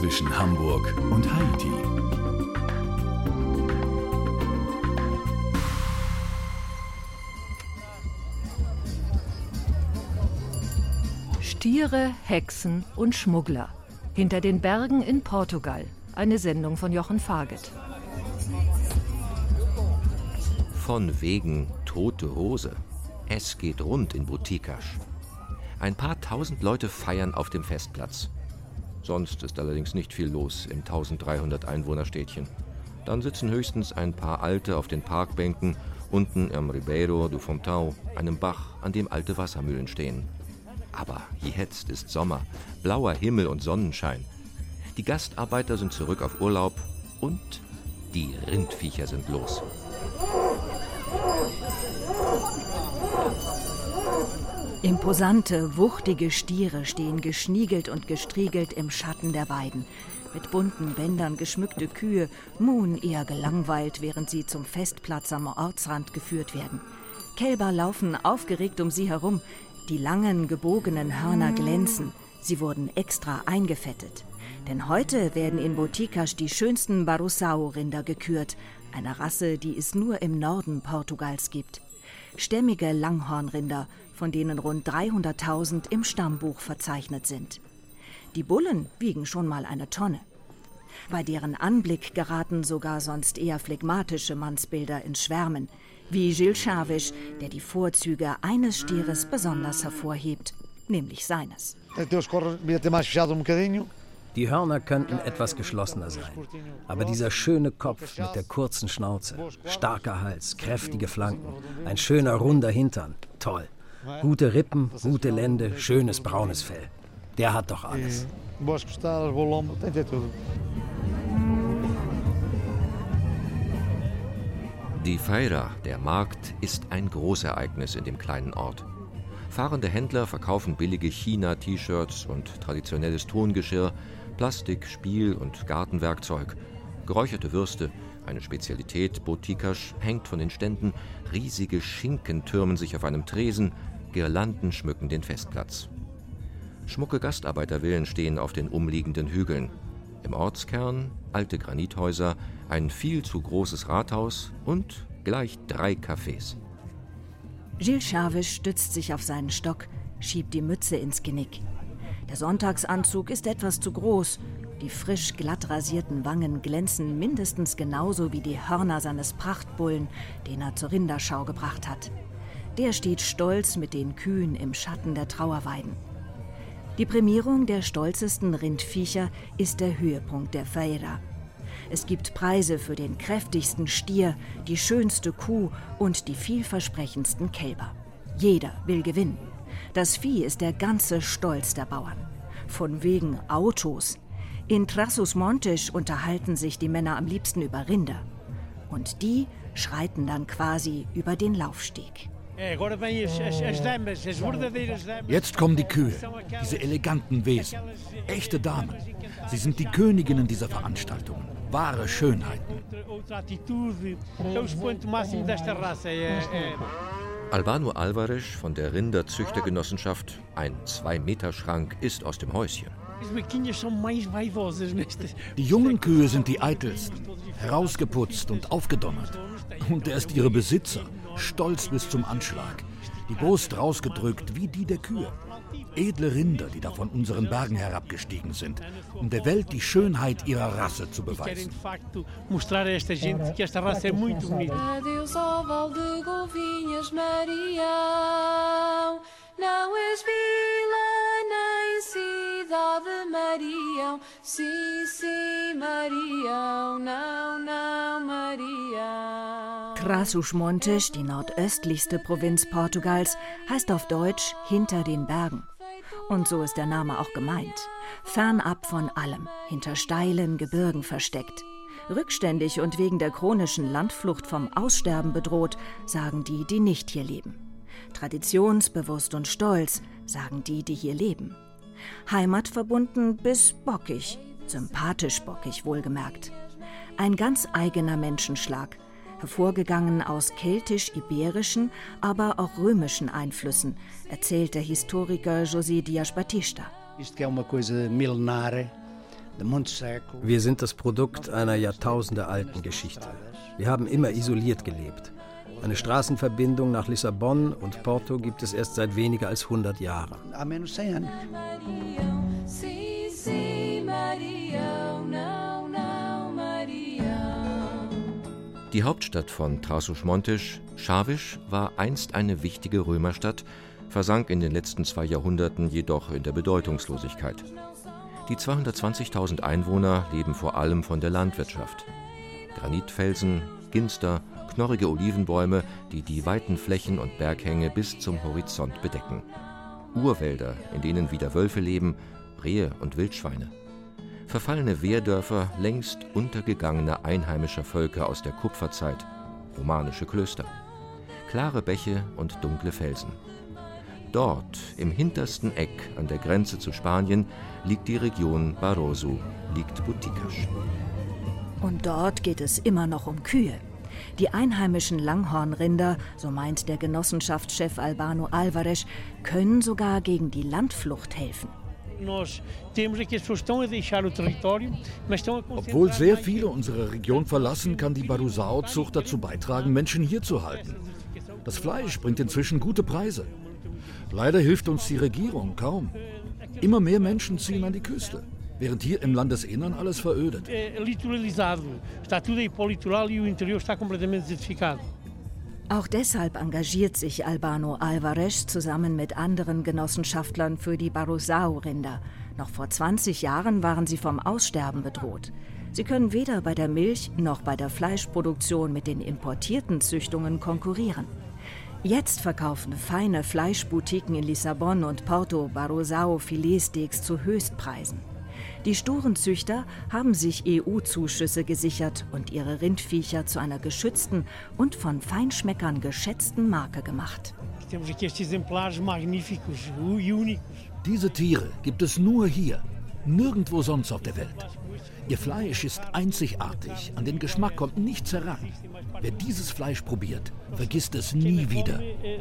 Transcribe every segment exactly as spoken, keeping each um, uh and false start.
zwischen Hamburg und Haiti. Stiere, Hexen und Schmuggler. Hinter den Bergen in Portugal. Eine Sendung von Jochen Faget. Von wegen tote Hose. Es geht rund in Boticas. Ein paar tausend Leute feiern auf dem Festplatz. Sonst ist allerdings nicht viel los im dreizehnhundert Einwohnerstädtchen. Dann sitzen höchstens ein paar Alte auf den Parkbänken unten am Ribeiro do Fontão, einem Bach, an dem alte Wassermühlen stehen. Aber jetzt ist Sommer, blauer Himmel und Sonnenschein. Die Gastarbeiter sind zurück auf Urlaub und die Rindviecher sind los. Imposante, wuchtige Stiere stehen geschniegelt und gestriegelt im Schatten der Weiden. Mit bunten Bändern geschmückte Kühe muhen eher gelangweilt, während sie zum Festplatz am Ortsrand geführt werden. Kälber laufen aufgeregt um sie herum. Die langen, gebogenen Hörner glänzen. Sie wurden extra eingefettet. Denn heute werden in Boticas die schönsten Barossao-Rinder gekürt, eine Rasse, die es nur im Norden Portugals gibt. Stämmige Langhornrinder, von denen rund dreihunderttausend im Stammbuch verzeichnet sind. Die Bullen wiegen schon mal eine Tonne. Bei deren Anblick geraten sogar sonst eher phlegmatische Mannsbilder ins Schwärmen, wie Gil Chaves, der die Vorzüge eines Stieres besonders hervorhebt, nämlich seines. Die Hörner könnten etwas geschlossener sein, aber dieser schöne Kopf mit der kurzen Schnauze, starker Hals, kräftige Flanken, ein schöner runder Hintern, toll. Gute Rippen, gute Lende, schönes braunes Fell. Der hat doch alles. Die Feira, der Markt, ist ein Großereignis in dem kleinen Ort. Fahrende Händler verkaufen billige China-T-Shirts und traditionelles Tongeschirr, Plastik, Spiel- und Gartenwerkzeug. Geräucherte Würste, eine Spezialität Boticas, hängt von den Ständen, riesige Schinken türmen sich auf einem Tresen, Girlanden schmücken den Festplatz. Schmucke Gastarbeitervillen stehen auf den umliegenden Hügeln. Im Ortskern alte Granithäuser, ein viel zu großes Rathaus und gleich drei Cafés. Gil Chaves stützt sich auf seinen Stock, schiebt die Mütze ins Genick. Der Sonntagsanzug ist etwas zu groß. Die frisch glatt rasierten Wangen glänzen mindestens genauso wie die Hörner seines Prachtbullen, den er zur Rinderschau gebracht hat. Der steht stolz mit den Kühen im Schatten der Trauerweiden. Die Prämierung der stolzesten Rindviecher ist der Höhepunkt der Feira. Es gibt Preise für den kräftigsten Stier, die schönste Kuh und die vielversprechendsten Kälber. Jeder will gewinnen. Das Vieh ist der ganze Stolz der Bauern. Von wegen Autos. In Trás-os-Montes unterhalten sich die Männer am liebsten über Rinder. Und die schreiten dann quasi über den Laufsteg. Jetzt kommen die Kühe, diese eleganten Wesen, echte Damen. Sie sind die Königinnen dieser Veranstaltungen, wahre Schönheiten. Albano Alvarez von der Rinderzüchtergenossenschaft, ein Zwei-Meter-Schrank, ist aus dem Häuschen. Die jungen Kühe sind die eitelsten, herausgeputzt und aufgedonnert. Und er ist ihre Besitzer, stolz bis zum Anschlag, die Brust rausgedrückt wie die der Kühe. Edle Rinder, die da von unseren Bergen herabgestiegen sind, um der Welt die Schönheit ihrer Rasse zu beweisen. Adeus ao val de Golvinhas, Marião. Não és vila nem cidade, Marião. Sim, sim, Marião. Não, não, Marião. Trás-os-Montes, die nordöstlichste Provinz Portugals, heißt auf Deutsch hinter den Bergen. Und so ist der Name auch gemeint. Fernab von allem, hinter steilen Gebirgen versteckt. Rückständig und wegen der chronischen Landflucht vom Aussterben bedroht, sagen die, die nicht hier leben. Traditionsbewusst und stolz, sagen die, die hier leben. Heimatverbunden bis bockig, sympathisch bockig wohlgemerkt. Ein ganz eigener Menschenschlag, hervorgegangen aus keltisch-iberischen, aber auch römischen Einflüssen, erzählt der Historiker José Dias Batista. Isto que é uma coisa milenar, Wir sind das Produkt einer jahrtausendealten Geschichte. Wir haben immer isoliert gelebt. Eine Straßenverbindung nach Lissabon und Porto gibt es erst seit weniger als hundert Jahren. Die Hauptstadt von Trás-os-Montes, Chaves, war einst eine wichtige Römerstadt, versank in den letzten zwei Jahrhunderten jedoch in der Bedeutungslosigkeit. Die zweihundertzwanzigtausend Einwohner leben vor allem von der Landwirtschaft. Granitfelsen, Ginster, knorrige Olivenbäume, die die weiten Flächen und Berghänge bis zum Horizont bedecken. Urwälder, in denen wieder Wölfe leben, Rehe und Wildschweine. Verfallene Wehrdörfer längst untergegangener einheimischer Völker aus der Kupferzeit, romanische Klöster. Klare Bäche und dunkle Felsen. Dort, im hintersten Eck an der Grenze zu Spanien, liegt die Region Baroso, liegt Boticas. Und dort geht es immer noch um Kühe. Die einheimischen Langhornrinder, so meint der Genossenschaftschef Albano Álvares, können sogar gegen die Landflucht helfen. Obwohl sehr viele unsere Region verlassen, kann die Baruzao-Zucht dazu beitragen, Menschen hier zu halten. Das Fleisch bringt inzwischen gute Preise. Leider hilft uns die Regierung kaum. Immer mehr Menschen ziehen an die Küste, während hier im Landesinnern alles verödet. Auch deshalb engagiert sich Albano Álvares zusammen mit anderen Genossenschaftlern für die Baruzao-Rinder. Noch vor zwanzig Jahren waren sie vom Aussterben bedroht. Sie können weder bei der Milch noch bei der Fleischproduktion mit den importierten Züchtungen konkurrieren. Jetzt verkaufen feine Fleischboutiquen in Lissabon und Porto Baruzao Filetsteaks zu Höchstpreisen. Die sturen Züchter haben sich E U-Zuschüsse gesichert und ihre Rindviecher zu einer geschützten und von Feinschmeckern geschätzten Marke gemacht. Diese Tiere gibt es nur hier, nirgendwo sonst auf der Welt. Ihr Fleisch ist einzigartig, an den Geschmack kommt nichts heran. Wer dieses Fleisch probiert, vergisst es nie wieder.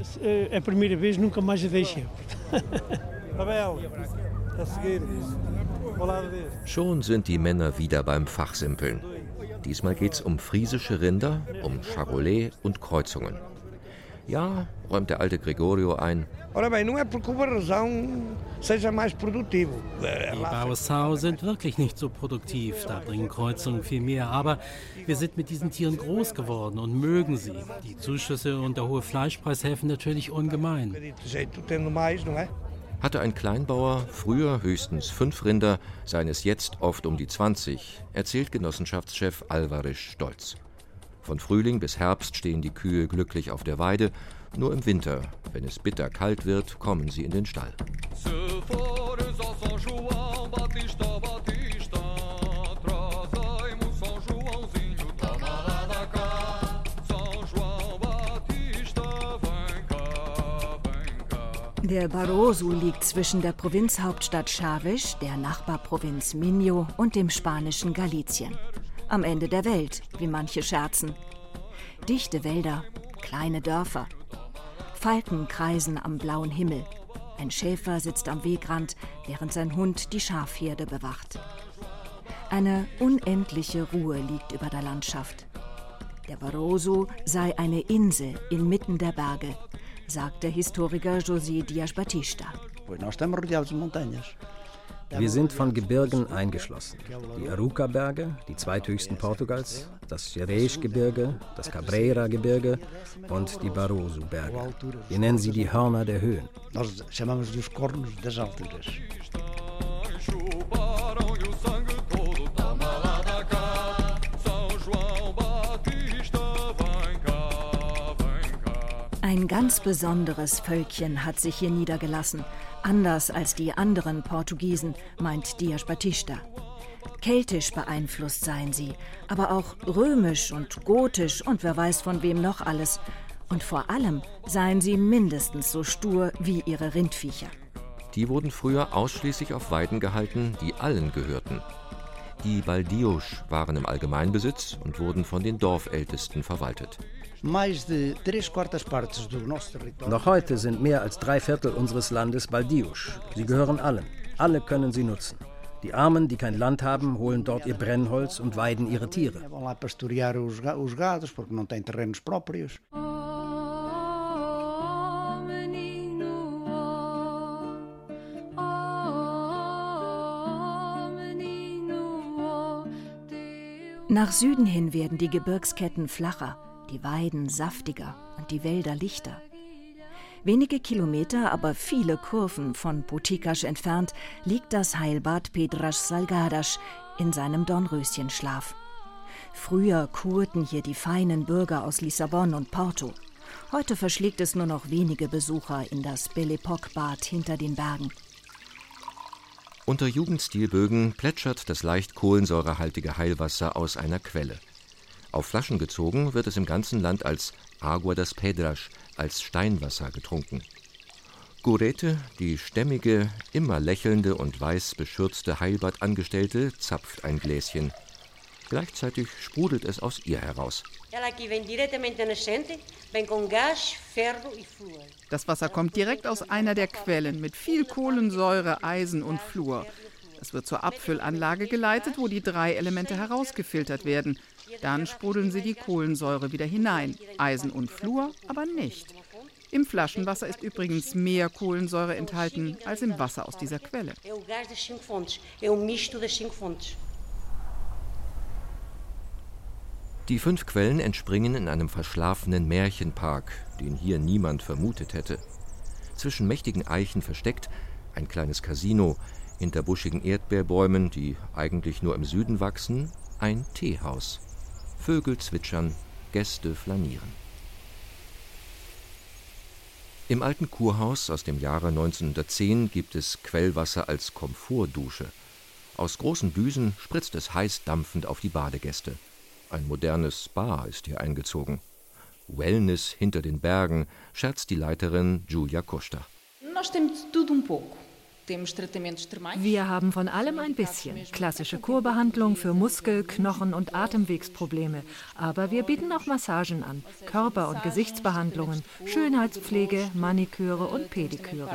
Schon sind die Männer wieder beim Fachsimpeln. Diesmal geht's um friesische Rinder, um Charolais und Kreuzungen. Ja, räumt der alte Gregorio ein. Die Baruzao sind wirklich nicht so produktiv, da bringen Kreuzungen viel mehr. Aber wir sind mit diesen Tieren groß geworden und mögen sie. Die Zuschüsse und der hohe Fleischpreis helfen natürlich ungemein. Hatte ein Kleinbauer früher höchstens fünf Rinder, seien es jetzt oft um die zwanzig, erzählt Genossenschaftschef Álvares stolz. Von Frühling bis Herbst stehen die Kühe glücklich auf der Weide. Nur im Winter, wenn es bitter kalt wird, kommen sie in den Stall. Der Baroso liegt zwischen der Provinzhauptstadt Chaves, der Nachbarprovinz Minho und dem spanischen Galicien. Am Ende der Welt, wie manche scherzen. Dichte Wälder, kleine Dörfer. Falken kreisen am blauen Himmel. Ein Schäfer sitzt am Wegrand, während sein Hund die Schafherde bewacht. Eine unendliche Ruhe liegt über der Landschaft. Der Baroso sei eine Insel inmitten der Berge, sagt der Historiker José Dias Batista. Wir sind von Gebirgen eingeschlossen. Die Aruca-Berge, die zweithöchsten Portugals, das Xerez-Gebirge, das Cabreira-Gebirge und die Baroso-Berge. Wir nennen sie die Hörner der Höhen. Ein ganz besonderes Völkchen hat sich hier niedergelassen, anders als die anderen Portugiesen, meint Dias Batista. Keltisch beeinflusst seien sie, aber auch römisch und gotisch und wer weiß von wem noch alles. Und vor allem seien sie mindestens so stur wie ihre Rindviecher. Die wurden früher ausschließlich auf Weiden gehalten, die allen gehörten. Die Baldios waren im Allgemeinbesitz und wurden von den Dorfältesten verwaltet. Noch heute sind mehr als drei Viertel unseres Landes Baldios. Sie gehören allen. Alle können sie nutzen. Die Armen, die kein Land haben, holen dort ihr Brennholz und weiden ihre Tiere. Nach Süden hin werden die Gebirgsketten flacher, die Weiden saftiger und die Wälder lichter. Wenige Kilometer, aber viele Kurven von Puticas entfernt liegt das Heilbad Pedras Salgadas in seinem Dornröschenschlaf. Früher kurten hier die feinen Bürger aus Lissabon und Porto. Heute verschlägt es nur noch wenige Besucher in das Belle Époque-Bad hinter den Bergen. Unter Jugendstilbögen plätschert das leicht kohlensäurehaltige Heilwasser aus einer Quelle. Auf Flaschen gezogen wird es im ganzen Land als Agua das Pedras, als Steinwasser getrunken. Gurete, die stämmige, immer lächelnde und weiß beschürzte Heilbadangestellte, zapft ein Gläschen. Gleichzeitig sprudelt es aus ihr heraus. Das Wasser kommt direkt aus einer der Quellen mit viel Kohlensäure, Eisen und Fluor. Es wird zur Abfüllanlage geleitet, wo die drei Elemente herausgefiltert werden. Dann sprudeln sie die Kohlensäure wieder hinein. Eisen und Fluor aber nicht. Im Flaschenwasser ist übrigens mehr Kohlensäure enthalten als im Wasser aus dieser Quelle. Die fünf Quellen entspringen in einem verschlafenen Märchenpark, den hier niemand vermutet hätte. Zwischen mächtigen Eichen versteckt ein kleines Casino, hinter buschigen Erdbeerbäumen, die eigentlich nur im Süden wachsen, ein Teehaus. Vögel zwitschern, Gäste flanieren. Im alten Kurhaus aus dem Jahre neunzehnhundertzehn gibt es Quellwasser als Komfortdusche. Aus großen Düsen spritzt es heiß dampfend auf die Badegäste. Ein modernes Spa ist hier eingezogen. Wellness hinter den Bergen, scherzt die Leiterin Julia Costa. Wir haben von allem ein bisschen. Klassische Kurbehandlung für Muskel-, Knochen- und Atemwegsprobleme. Aber wir bieten auch Massagen an, Körper- und Gesichtsbehandlungen, Schönheitspflege, Maniküre und Pediküre.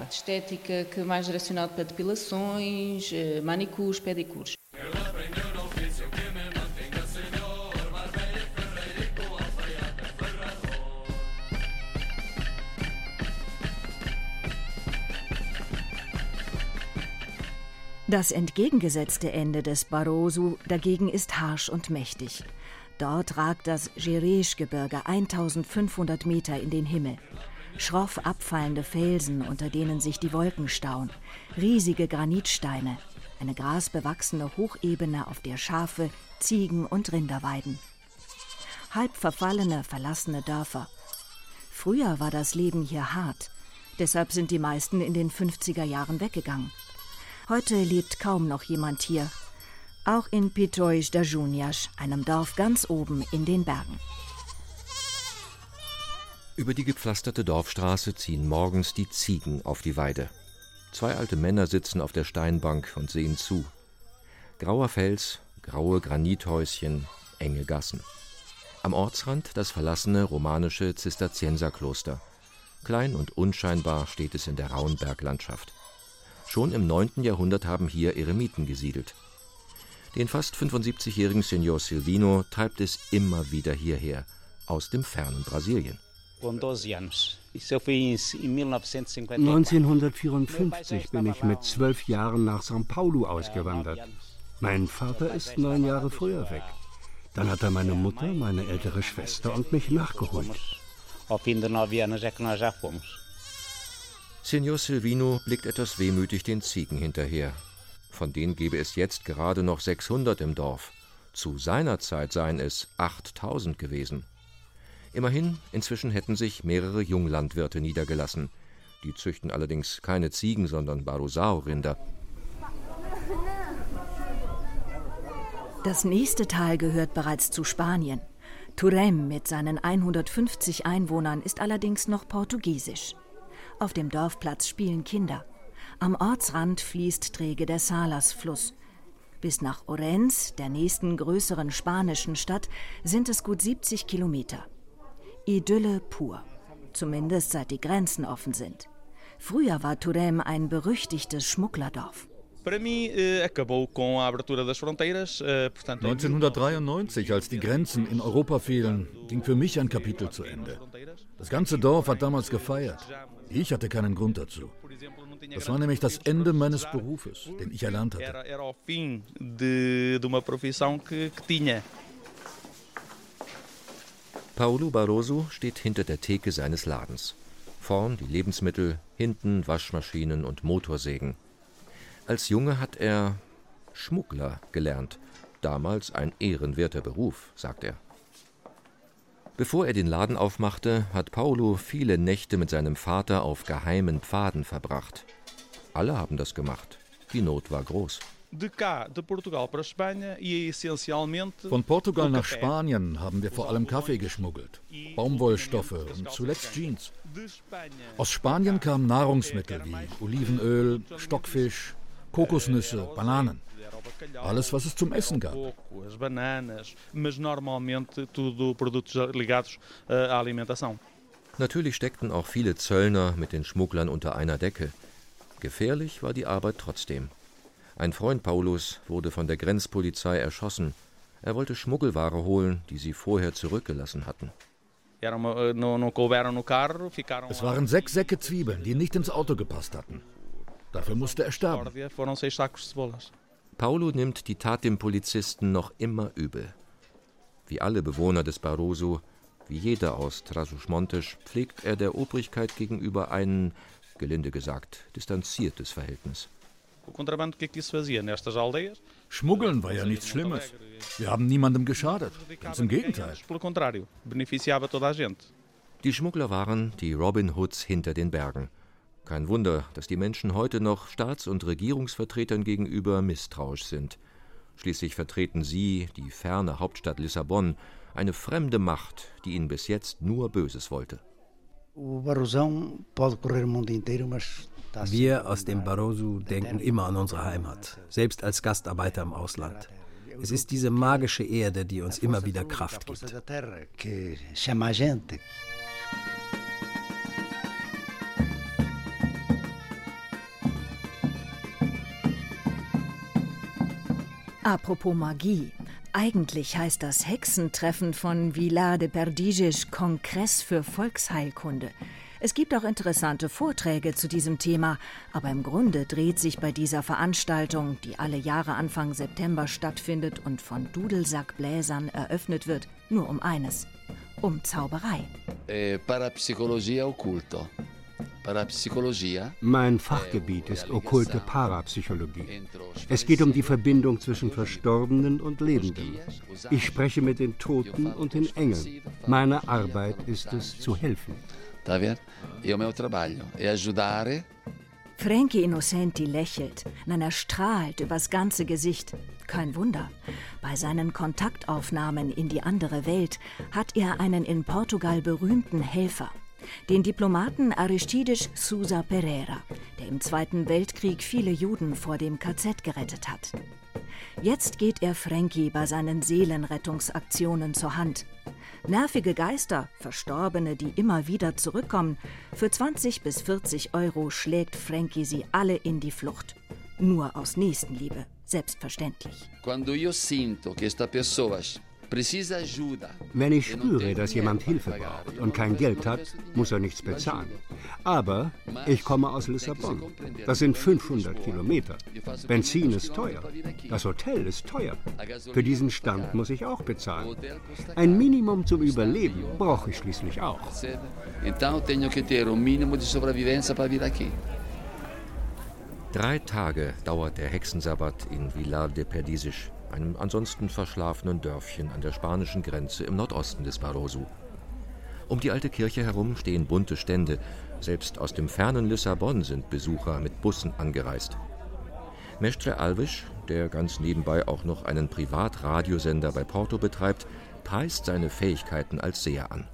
Das entgegengesetzte Ende des Barosso dagegen ist harsch und mächtig. Dort ragt das Gerês-Gebirge eintausendfünfhundert Meter in den Himmel. Schroff abfallende Felsen, unter denen sich die Wolken stauen. Riesige Granitsteine. Eine grasbewachsene Hochebene, auf der Schafe, Ziegen und Rinder weiden. Halb verfallene, verlassene Dörfer. Früher war das Leben hier hart. Deshalb sind die meisten in den fünfziger Jahren weggegangen. Heute lebt kaum noch jemand hier. Auch in Pitóis das Júnias, einem Dorf ganz oben in den Bergen. Über die gepflasterte Dorfstraße ziehen morgens die Ziegen auf die Weide. Zwei alte Männer sitzen auf der Steinbank und sehen zu. Grauer Fels, graue Granithäuschen, enge Gassen. Am Ortsrand das verlassene romanische Zisterzienserkloster. Klein und unscheinbar steht es in der rauen Berglandschaft. Schon im neunten Jahrhundert haben hier Eremiten gesiedelt. Den fast fünfundsiebzigjährigen Senor Silvino treibt es immer wieder hierher, aus dem fernen Brasilien. neunzehnhundertvierundfünfzig bin ich mit zwölf Jahren nach São Paulo ausgewandert. Mein Vater ist neun Jahre früher weg. Dann hat er meine Mutter, meine ältere Schwester und mich nachgeholt. Senor Silvino blickt etwas wehmütig den Ziegen hinterher. Von denen gäbe es jetzt gerade noch sechshundert im Dorf. Zu seiner Zeit seien es achttausend gewesen. Immerhin, inzwischen hätten sich mehrere Junglandwirte niedergelassen. Die züchten allerdings keine Ziegen, sondern Baruzao-Rinder. Das nächste Tal gehört bereits zu Spanien. Turém mit seinen hundertfünfzig Einwohnern ist allerdings noch portugiesisch. Auf dem Dorfplatz spielen Kinder. Am Ortsrand fließt träge der Salas-Fluss. Bis nach Orense, der nächsten größeren spanischen Stadt, sind es gut siebzig Kilometer. Idylle pur. Zumindest seit die Grenzen offen sind. Früher war Turém ein berüchtigtes Schmugglerdorf. neunzehnhundertdreiundneunzig, als die Grenzen in Europa fielen, ging für mich ein Kapitel zu Ende. Das ganze Dorf hat damals gefeiert. Ich hatte keinen Grund dazu. Das war nämlich das Ende meines Berufes, den ich erlernt hatte. Paulo Barroso steht hinter der Theke seines Ladens. Vorn die Lebensmittel, hinten Waschmaschinen und Motorsägen. Als Junge hat er Schmuggler gelernt. Damals ein ehrenwerter Beruf, sagt er. Bevor er den Laden aufmachte, hat Paulo viele Nächte mit seinem Vater auf geheimen Pfaden verbracht. Alle haben das gemacht. Die Not war groß. Von Portugal nach Spanien haben wir vor allem Kaffee geschmuggelt, Baumwollstoffe und zuletzt Jeans. Aus Spanien kamen Nahrungsmittel wie Olivenöl, Stockfisch, Kokosnüsse, Bananen. Alles, was es zum Essen gab. Natürlich steckten auch viele Zöllner mit den Schmugglern unter einer Decke. Gefährlich war die Arbeit trotzdem. Ein Freund Paulos wurde von der Grenzpolizei erschossen. Er wollte Schmuggelware holen, die sie vorher zurückgelassen hatten. Es waren sechs Säcke Zwiebeln, die nicht ins Auto gepasst hatten. Dafür musste er sterben. Paulo nimmt die Tat dem Polizisten noch immer übel. Wie alle Bewohner des Barroso, wie jeder aus Trás-os-Montes, pflegt er der Obrigkeit gegenüber ein, gelinde gesagt, distanziertes Verhältnis. Schmuggeln war ja nichts Schlimmes. Wir haben niemandem geschadet. Ganz im Gegenteil. Die Schmuggler waren die Robin Hoods hinter den Bergen. Kein Wunder, dass die Menschen heute noch Staats- und Regierungsvertretern gegenüber misstrauisch sind. Schließlich vertreten sie die ferne Hauptstadt Lissabon, eine fremde Macht, die ihnen bis jetzt nur Böses wollte. Wir aus dem Barroso denken immer an unsere Heimat, selbst als Gastarbeiter im Ausland. Es ist diese magische Erde, die uns immer wieder Kraft gibt. Apropos Magie. Eigentlich heißt das Hexentreffen von Vilar de Perdizes Kongress für Volksheilkunde. Es gibt auch interessante Vorträge zu diesem Thema, aber im Grunde dreht sich bei dieser Veranstaltung, die alle Jahre Anfang September stattfindet und von Dudelsackbläsern eröffnet wird, nur um eines: um Zauberei. Eh, Parapsychologia occulto. Mein Fachgebiet ist okkulte Parapsychologie. Es geht um die Verbindung zwischen Verstorbenen und Lebenden. Ich spreche mit den Toten und den Engeln. Meine Arbeit ist es, zu helfen. Frankie Innocenti lächelt, nein, er strahlt übers ganze Gesicht. Kein Wunder. Bei seinen Kontaktaufnahmen in die andere Welt hat er einen in Portugal berühmten Helfer. Den Diplomaten Aristides Sousa Pereira, der im Zweiten Weltkrieg viele Juden vor dem K Z gerettet hat. Jetzt geht er Frankie bei seinen Seelenrettungsaktionen zur Hand. Nervige Geister, Verstorbene, die immer wieder zurückkommen, für zwanzig bis vierzig Euro schlägt Frankie sie alle in die Flucht. Nur aus Nächstenliebe, selbstverständlich. Quando io sinto che sta persona Wenn ich spüre, dass jemand Hilfe braucht und kein Geld hat, muss er nichts bezahlen. Aber ich komme aus Lissabon. Das sind fünfhundert Kilometer. Benzin ist teuer. Das Hotel ist teuer. Für diesen Stand muss ich auch bezahlen. Ein Minimum zum Überleben brauche ich schließlich auch. Drei Tage dauert der Hexensabbat in Vilar de Perdizes, einem ansonsten verschlafenen Dörfchen an der spanischen Grenze im Nordosten des Barroso. Um die alte Kirche herum stehen bunte Stände. Selbst aus dem fernen Lissabon sind Besucher mit Bussen angereist. Mestre Alves, der ganz nebenbei auch noch einen Privatradiosender bei Porto betreibt, preist seine Fähigkeiten als Seher an.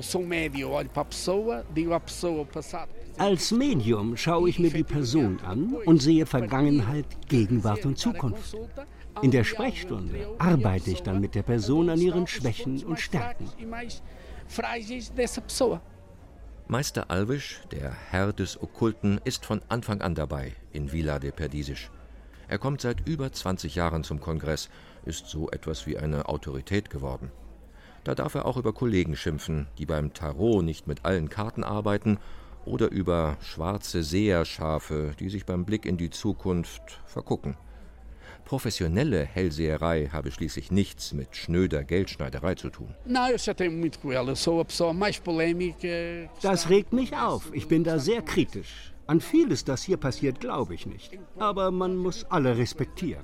Als Medium schaue ich mir die Person an und sehe Vergangenheit, Gegenwart und Zukunft. In der Sprechstunde arbeite ich dann mit der Person an ihren Schwächen und Stärken. Meister Alves, der Herr des Okkulten, ist von Anfang an dabei in Vilar de Perdizes. Er kommt seit über zwanzig Jahren zum Kongress, ist so etwas wie eine Autorität geworden. Da darf er auch über Kollegen schimpfen, die beim Tarot nicht mit allen Karten arbeiten, oder über schwarze Seherschafe, die sich beim Blick in die Zukunft vergucken. Professionelle Hellseherei habe schließlich nichts mit schnöder Geldschneiderei zu tun. Das regt mich auf. Ich bin da sehr kritisch. An vieles, das hier passiert, glaube ich nicht. Aber man muss alle respektieren.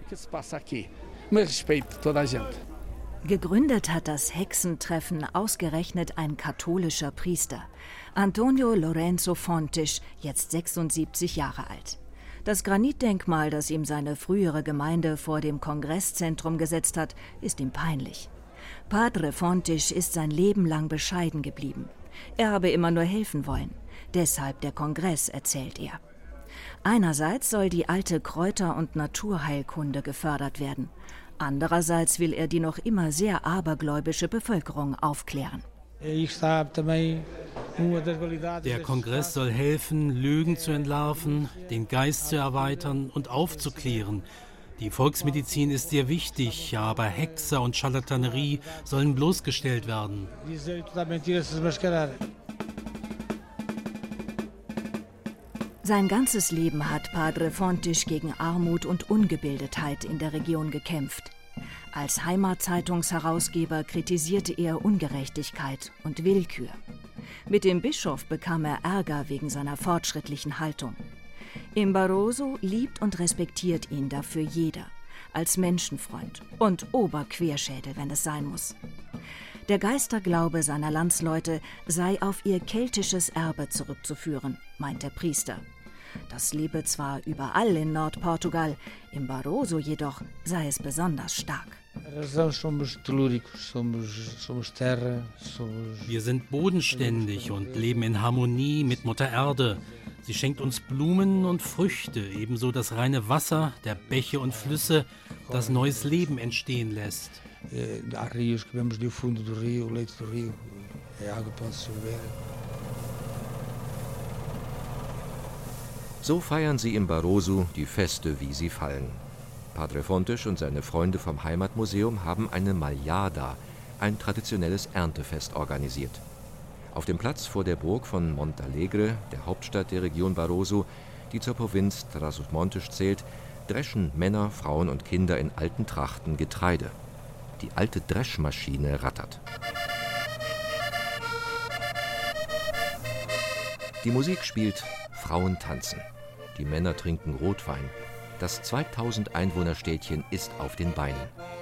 Gegründet hat das Hexentreffen ausgerechnet ein katholischer Priester, Antonio Lorenzo Fontes, jetzt sechsundsiebzig Jahre alt. Das Granitdenkmal, das ihm seine frühere Gemeinde vor dem Kongresszentrum gesetzt hat, ist ihm peinlich. Padre Fontes ist sein Leben lang bescheiden geblieben. Er habe immer nur helfen wollen. Deshalb der Kongress, erzählt er. Einerseits soll die alte Kräuter- und Naturheilkunde gefördert werden. Andererseits will er die noch immer sehr abergläubische Bevölkerung aufklären. Der Kongress soll helfen, Lügen zu entlarven, den Geist zu erweitern und aufzuklären. Die Volksmedizin ist sehr wichtig, aber Hexer und Scharlatanerie sollen bloßgestellt werden. Sein ganzes Leben hat Padre Fontes gegen Armut und Ungebildetheit in der Region gekämpft. Als Heimatzeitungsherausgeber kritisierte er Ungerechtigkeit und Willkür. Mit dem Bischof bekam er Ärger wegen seiner fortschrittlichen Haltung. Im Barroso liebt und respektiert ihn dafür jeder, als Menschenfreund und Oberquerschädel, wenn es sein muss. Der Geisterglaube seiner Landsleute sei auf ihr keltisches Erbe zurückzuführen, meint der Priester. Das lebe zwar überall in Nordportugal, im Barroso jedoch sei es besonders stark. Wir sind bodenständig und leben in Harmonie mit Mutter Erde. Sie schenkt uns Blumen und Früchte, ebenso das reine Wasser der Bäche und Flüsse, das neues Leben entstehen lässt. So feiern sie im Barroso die Feste, wie sie fallen. Padre Fontes und seine Freunde vom Heimatmuseum haben eine Malhada, ein traditionelles Erntefest, organisiert. Auf dem Platz vor der Burg von Montalegre, der Hauptstadt der Region Barroso, die zur Provinz Trás-os-Montes zählt, dreschen Männer, Frauen und Kinder in alten Trachten Getreide. Die alte Dreschmaschine rattert. Die Musik spielt, Frauen tanzen. Die Männer trinken Rotwein. Das zweitausend Einwohnerstädtchen ist auf den Beinen.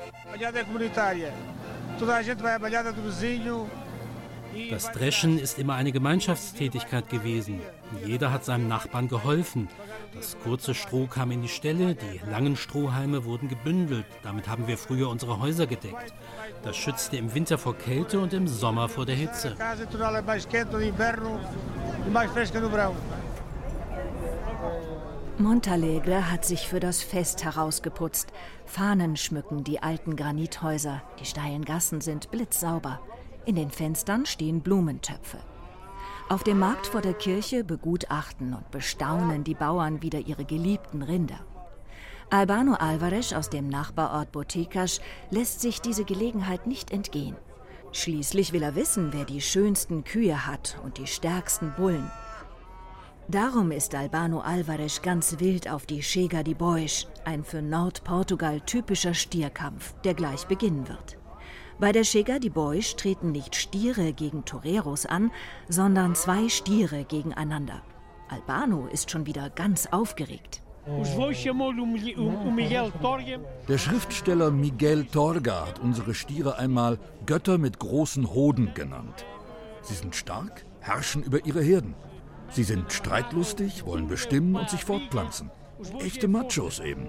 Das Dreschen ist immer eine Gemeinschaftstätigkeit gewesen. Jeder hat seinem Nachbarn geholfen. Das kurze Stroh kam in die Stelle, die langen Strohhalme wurden gebündelt. Damit haben wir früher unsere Häuser gedeckt. Das schützte im Winter vor Kälte und im Sommer vor der Hitze. Montalegre hat sich für das Fest herausgeputzt. Fahnen schmücken die alten Granithäuser. Die steilen Gassen sind blitzsauber. In den Fenstern stehen Blumentöpfe. Auf dem Markt vor der Kirche begutachten und bestaunen die Bauern wieder ihre geliebten Rinder. Albano Alvarez aus dem Nachbarort Boticas lässt sich diese Gelegenheit nicht entgehen. Schließlich will er wissen, wer die schönsten Kühe hat und die stärksten Bullen. Darum ist Albano Alvarez ganz wild auf die Chega de Bois, ein für Nordportugal typischer Stierkampf, der gleich beginnen wird. Bei der Chega de Bois treten nicht Stiere gegen Toreros an, sondern zwei Stiere gegeneinander. Albano ist schon wieder ganz aufgeregt. Der Schriftsteller Miguel Torga hat unsere Stiere einmal Götter mit großen Hoden genannt. Sie sind stark, herrschen über ihre Herden. Sie sind streitlustig, wollen bestimmen und sich fortpflanzen. Echte Machos eben.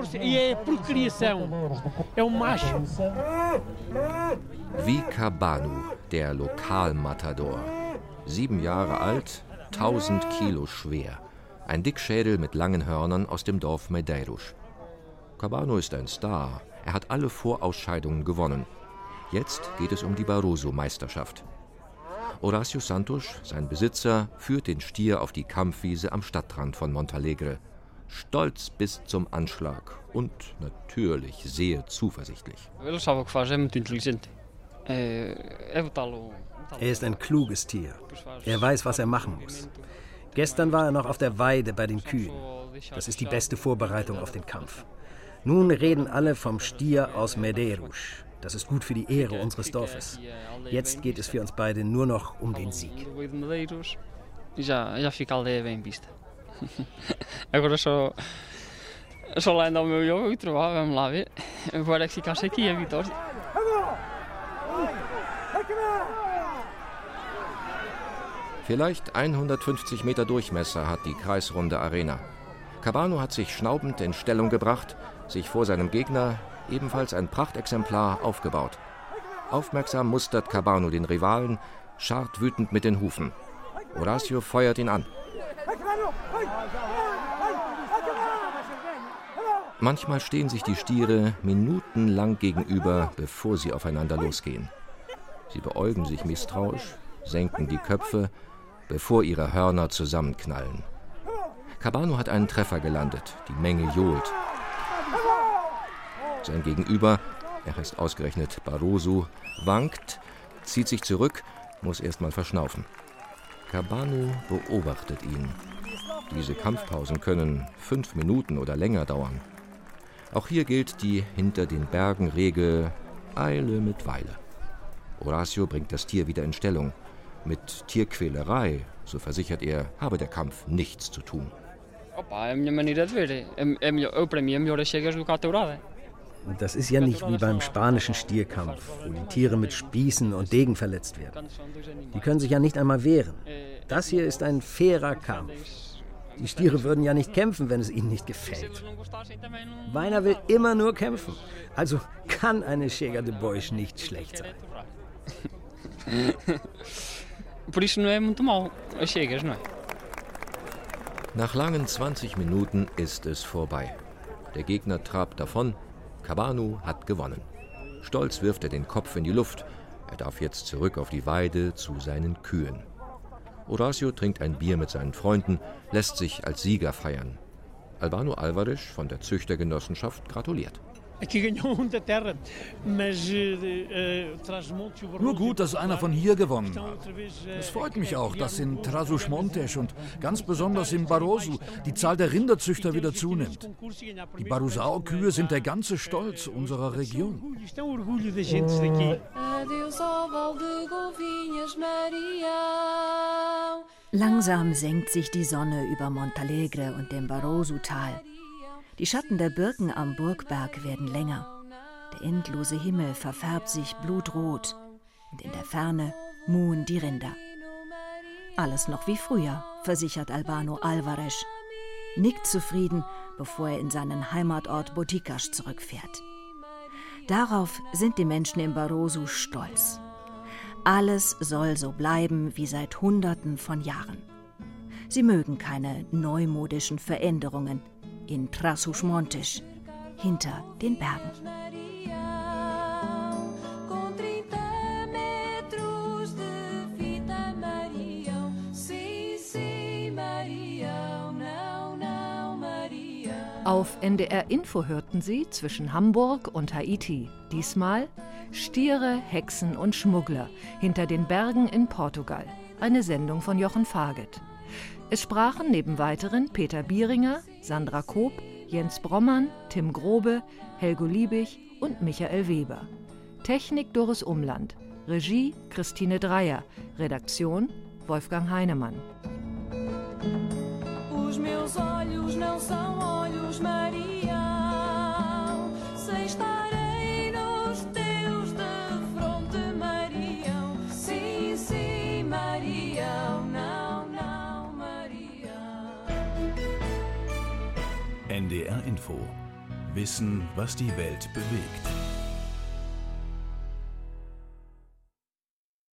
Wie Cabano, der Lokalmatador. Sieben Jahre alt, tausend Kilo schwer. Ein Dickschädel mit langen Hörnern aus dem Dorf Medeiros. Cabano ist ein Star. Er hat alle Vorausscheidungen gewonnen. Jetzt geht es um die Barroso-Meisterschaft. Horacio Santos, sein Besitzer, führt den Stier auf die Kampfwiese am Stadtrand von Montalegre. stolz bis zum Anschlag und natürlich sehr zuversichtlich. Er ist ein kluges Tier. Er weiß, was er machen muss. Gestern war er noch auf der Weide bei den Kühen. Das ist die beste Vorbereitung auf den Kampf. Nun reden alle vom Stier aus Medeiros. Das ist gut für die Ehre unseres Dorfes. Jetzt geht es für uns beide nur noch um den Sieg. Agora só, só lá andar o meu jogo e trabalhar, vamos lá ver. Agora que ficasse aqui a vitória. Vielleicht hundertfünfzig Meter Durchmesser hat die kreisrunde Arena. Cabano hat sich schnaubend in Stellung gebracht, sich vor seinem Gegner, ebenfalls ein Prachtexemplar, aufgebaut. Aufmerksam mustert Cabano den Rivalen, scharrt wütend mit den Hufen. Horacio feuert ihn an. Manchmal stehen sich die Stiere minutenlang gegenüber, bevor sie aufeinander losgehen. Sie beäugen sich misstrauisch, senken die Köpfe, bevor ihre Hörner zusammenknallen. Cabano hat einen Treffer gelandet, die Menge johlt. Sein Gegenüber, er heißt ausgerechnet Barroso, wankt, zieht sich zurück, muss erst mal verschnaufen. Cabano beobachtet ihn. Diese Kampfpausen können fünf Minuten oder länger dauern. Auch hier gilt die hinter den Bergen Regel Eile mit Weile. Horacio bringt das Tier wieder in Stellung. Mit Tierquälerei, so versichert er, habe der Kampf nichts zu tun. Das ist ja nicht wie beim spanischen Stierkampf, wo die Tiere mit Spießen und Degen verletzt werden. Die können sich ja nicht einmal wehren. Das hier ist ein fairer Kampf. Die Stiere würden ja nicht kämpfen, wenn es ihnen nicht gefällt. Weiner will immer nur kämpfen. Also kann eine Chega de Bois nicht schlecht sein. Nach langen zwanzig Minuten ist es vorbei. Der Gegner trabt davon. Cabano hat gewonnen. Stolz wirft er den Kopf in die Luft. Er darf jetzt zurück auf die Weide zu seinen Kühen. Horacio trinkt ein Bier mit seinen Freunden, lässt sich als Sieger feiern. Albano Álvares von der Züchtergenossenschaft gratuliert. Nur gut, dass einer von hier gewonnen hat. Es freut mich auch, dass in Trás-os-Montes und ganz besonders in Barroso die Zahl der Rinderzüchter wieder zunimmt. Die Barrosao-Kühe sind der ganze Stolz unserer Region. Langsam senkt sich die Sonne über Montalegre und dem Barroso-Tal. Die Schatten der Birken am Burgberg werden länger. Der endlose Himmel verfärbt sich blutrot. Und in der Ferne muhen die Rinder. Alles noch wie früher, versichert Albano Álvares. Nickt zufrieden, bevor er in seinen Heimatort Boticas zurückfährt. Darauf sind die Menschen in Barroso stolz. Alles soll so bleiben wie seit Hunderten von Jahren. Sie mögen keine neumodischen Veränderungen in Trás-os-Montes, hinter den Bergen. Auf N D R Info hörten Sie zwischen Hamburg und Haiti diesmal Stiere, Hexen und Schmuggler hinter den Bergen in Portugal. Eine Sendung von Jochen Faget. Es sprachen neben weiteren Peter Bieringer, Sandra Koop, Jens Brommann, Tim Grobe, Helgo Liebig und Michael Weber. Technik Doris Umland. Regie Christine Dreyer. Redaktion Wolfgang Heinemann. Os meus olhos não são olhos, Maria. Sei estarei nos teus de fronte, Maria. Sim, sim, Maria. Não, não, Maria. N D R Info. Wissen, was die Welt bewegt.